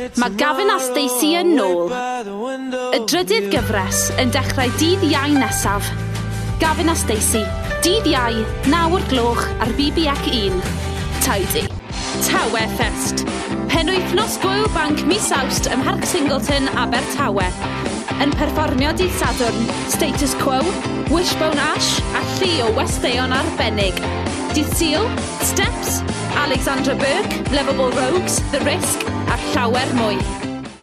Mae Gavin a Stacey yn nôl. Y drydydd gyfres yn dechrau dydd Iau nesaf. Gavin a Stacey, dydd Iau, 9:00 ar BBX1. Tidy. Tawe Fest. Penwythnos Gwyl Banc mis Awst ym Mharc Singleton, Abertawe. Yn perfformio dydd Sadwrn, Status Quo, Wishbone Ash a llu o westeion arbennig. Dydd Sul, Steps, Alexandra Burke, Lovable Rogues, The Risk a llawer mwy.